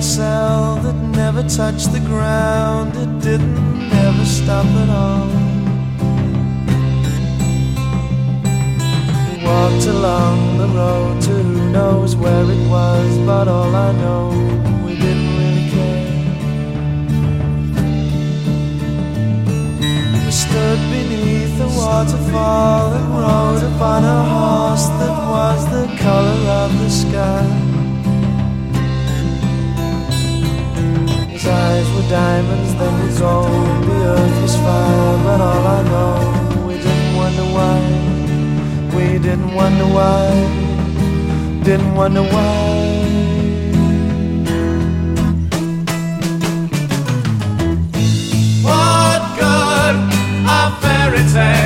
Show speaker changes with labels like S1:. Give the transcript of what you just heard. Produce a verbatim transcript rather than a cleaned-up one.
S1: carousel that never touched the ground. It didn't ever stop at all. We walked along the road to who knows where it was, but all I know, we didn't really care. We stood beneath a waterfall and rode upon a horse that was the color of the sky. His eyes were diamonds, they were gold, the earth was fire, but all I know, we didn't wonder why. We didn't wonder why. Didn't wonder why.